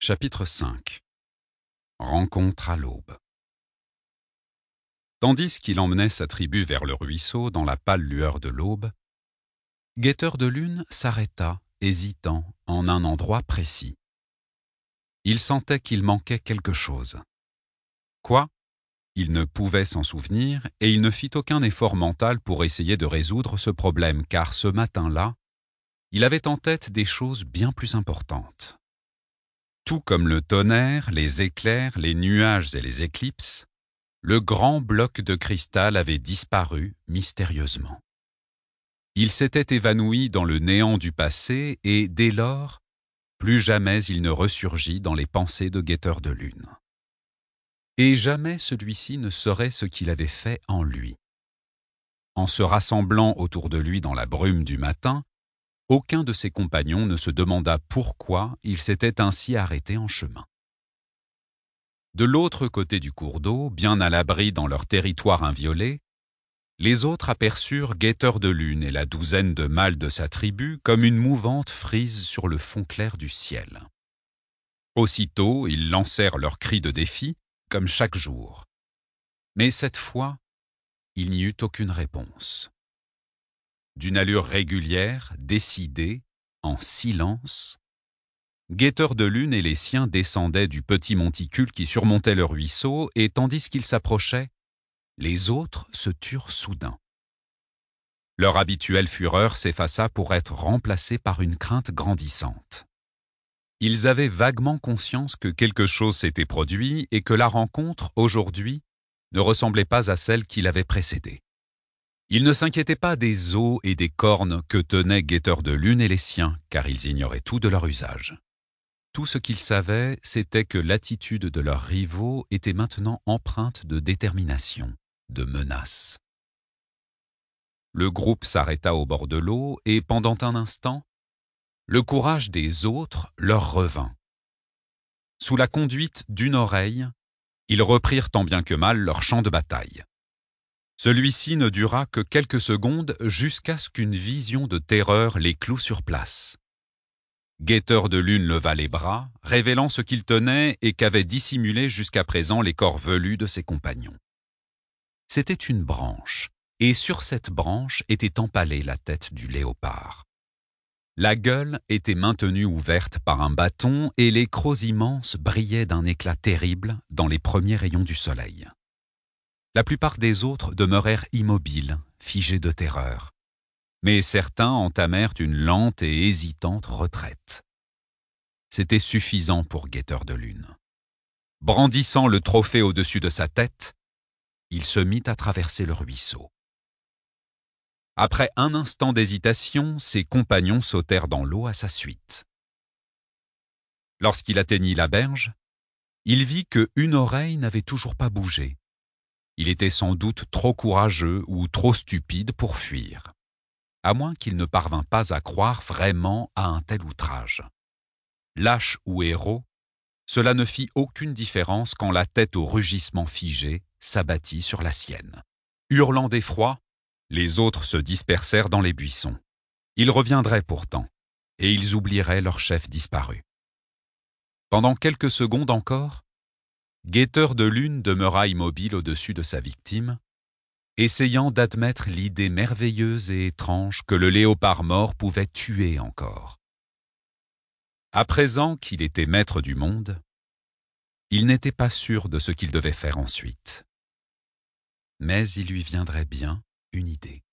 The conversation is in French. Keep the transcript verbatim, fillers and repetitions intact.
Chapitre cinq. Rencontre à l'aube. Tandis qu'il emmenait sa tribu vers le ruisseau dans la pâle lueur de l'aube, Guetteur de Lune s'arrêta, hésitant, en un endroit précis. Il sentait qu'il manquait quelque chose. Quoi ? Il ne pouvait s'en souvenir et il ne fit aucun effort mental pour essayer de résoudre ce problème, car ce matin-là, il avait en tête des choses bien plus importantes. Tout comme le tonnerre, les éclairs, les nuages et les éclipses, le grand bloc de cristal avait disparu mystérieusement. Il s'était évanoui dans le néant du passé et, dès lors, plus jamais il ne ressurgit dans les pensées de Guetteur de Lune. Et jamais celui-ci ne saurait ce qu'il avait fait en lui. En se rassemblant autour de lui dans la brume du matin, aucun de ses compagnons ne se demanda pourquoi il s'était ainsi arrêté en chemin. De l'autre côté du cours d'eau, bien à l'abri dans leur territoire inviolé, les autres aperçurent Guetteur de Lune et la douzaine de mâles de sa tribu comme une mouvante frise sur le fond clair du ciel. Aussitôt, ils lancèrent leurs cris de défi, comme chaque jour. Mais cette fois, il n'y eut aucune réponse. D'une allure régulière, décidée, en silence, Guetteur de Lune et les siens descendaient du petit monticule qui surmontait le ruisseau, et tandis qu'ils s'approchaient, les autres se turent soudain. Leur habituelle fureur s'effaça pour être remplacée par une crainte grandissante. Ils avaient vaguement conscience que quelque chose s'était produit et que la rencontre, aujourd'hui, ne ressemblait pas à celle qui l'avait précédée. Ils ne s'inquiétaient pas des os et des cornes que tenaient Guetteur de Lune et les siens, car ils ignoraient tout de leur usage. Tout ce qu'ils savaient, c'était que l'attitude de leurs rivaux était maintenant empreinte de détermination, de menace. Le groupe s'arrêta au bord de l'eau et, pendant un instant, le courage des autres leur revint. Sous la conduite d'une oreille, ils reprirent tant bien que mal leur champ de bataille. Celui-ci ne dura que quelques secondes jusqu'à ce qu'une vision de terreur les cloue sur place. Guetteur de Lune leva les bras, révélant ce qu'il tenait et qu'avaient dissimulé jusqu'à présent les corps velus de ses compagnons. C'était une branche, et sur cette branche était empalée la tête du léopard. La gueule était maintenue ouverte par un bâton et les crocs immenses brillaient d'un éclat terrible dans les premiers rayons du soleil. La plupart des autres demeurèrent immobiles, figés de terreur. Mais certains entamèrent une lente et hésitante retraite. C'était suffisant pour Guetteur de Lune. Brandissant le trophée au-dessus de sa tête, il se mit à traverser le ruisseau. Après un instant d'hésitation, ses compagnons sautèrent dans l'eau à sa suite. Lorsqu'il atteignit la berge, il vit qu'une oreille n'avait toujours pas bougé. Il était sans doute trop courageux ou trop stupide pour fuir, à moins qu'il ne parvint pas à croire vraiment à un tel outrage. Lâche ou héros, cela ne fit aucune différence quand la tête au rugissement figé s'abattit sur la sienne. Hurlant d'effroi, les autres se dispersèrent dans les buissons. Ils reviendraient pourtant, et ils oublieraient leur chef disparu. Pendant quelques secondes encore, Guetteur de Lune demeura immobile au-dessus de sa victime, essayant d'admettre l'idée merveilleuse et étrange que le léopard mort pouvait tuer encore. À présent qu'il était maître du monde, il n'était pas sûr de ce qu'il devait faire ensuite. Mais il lui viendrait bien une idée.